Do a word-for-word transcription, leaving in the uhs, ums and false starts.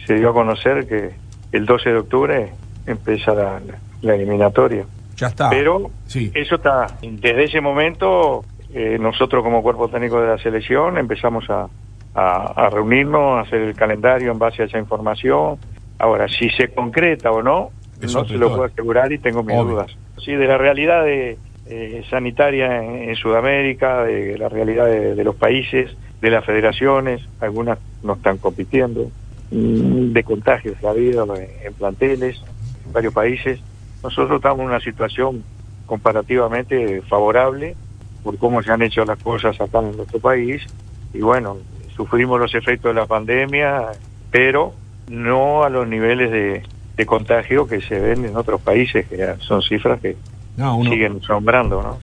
se dio a conocer que el doce de octubre empieza la, la eliminatoria. Ya está. Pero sí. eso está, desde ese momento eh, nosotros como cuerpo técnico de la selección empezamos a, a, a reunirnos, a hacer el calendario en base a esa información. Ahora, si se concreta o no, Eso no se lo puedo asegurar y tengo mis Obvio. dudas. Sí, de la realidad de, eh, sanitaria en, en Sudamérica, de la realidad de, de los países, de las federaciones, algunas no están compitiendo, de contagios que ha habido en, en planteles, en varios países. Nosotros estamos en una situación comparativamente favorable por cómo se han hecho las cosas acá en nuestro país, y bueno, sufrimos los efectos de la pandemia, pero no a los niveles de, de contagio que se ven en otros países, que son cifras que no, uno... siguen asombrando, ¿no?